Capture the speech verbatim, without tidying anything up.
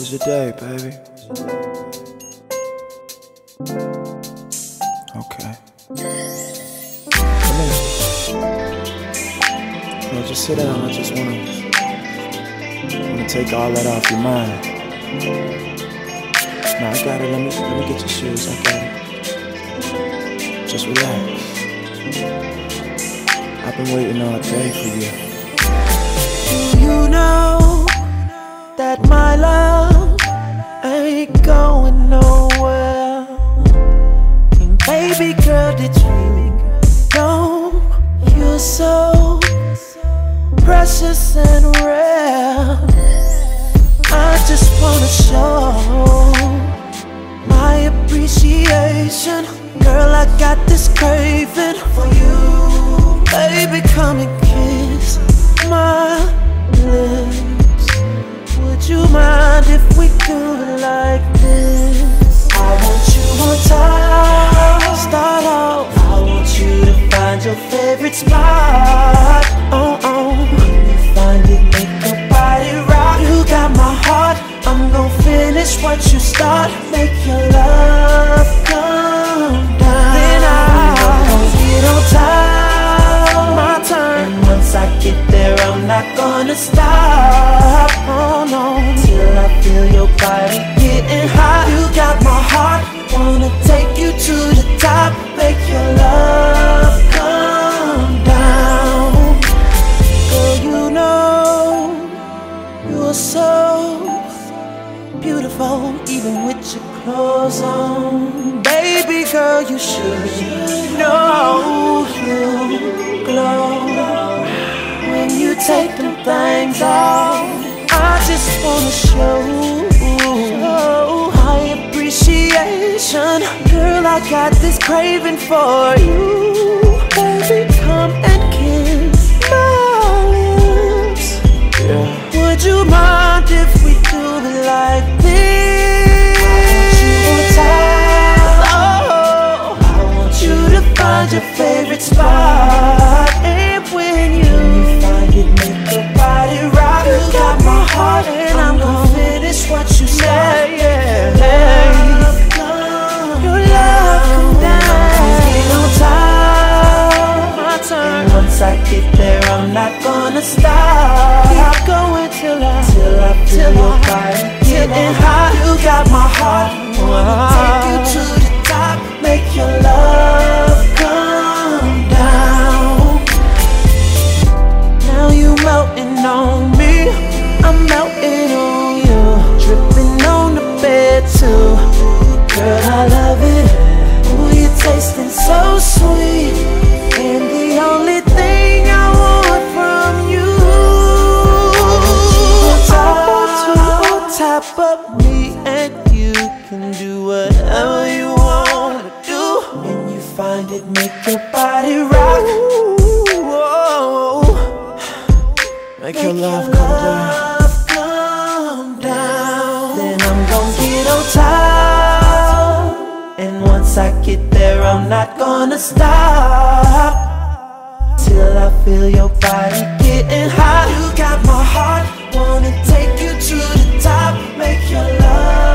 was your day, baby? Okay. Come here. No, just sit down. I just wanna, wanna take all that off your mind. No, I got it. Let me, let me get your shoes. I got it. Just relax. I've been waiting all day for you. You know that my love ain't going nowhere. And baby girl, did you know you're so precious and rare? I just wanna show my appreciation. Girl, I got this craving for you. Baby, come and kiss my lips. Would you mind if we do it like this? I want you on time. Start off. I want you to find your favorite spot. Oh, oh. When you find it, make your body rock. You got my heart. I'm gon' finish what you start. Make your love come down. Then I'm gon' get on time. My turn. And once I get there, I'm not gonna stop. Oh no. Till I feel your body getting hot. You got my heart. Wanna take you to the top. Make your love come down. Girl, you know you're so beautiful, even with your clothes on. Baby girl, you should know you glow when you take them things off. I just wanna show my appreciation. Girl, I got this craving for you. Baby, come and kiss my lips. Yeah. Would you mind if we do it like this? I want you on time. Oh, I want you to find your favorite spot. And when you, when you find it, make your body rock. You got my heart, and I'm, I'm gonna finish what you say. Yeah, yeah. Love come, your love come down. Get on time, my turn. And once I get there, I'm not gonna stop. Keep going till I, till I feel your body getting hot. You got my heart. Wanna take you to the top. Make your love come down. Now you melting on me, I'm melting on you. Dripping on the bed too. Girl, I love it. Ooh, you're tasting so sweet. And the only thing I want from you, I want you on top of me, and you can do whatever you wanna do. When you find it, make your body rock. Ooh, oh. Make, Make your love your come down. love come down. Then I'm gon' get on top. And once I get there, I'm not gonna stop till I feel your body getting hot. You got my heart. Wanna take you to the top. Make your love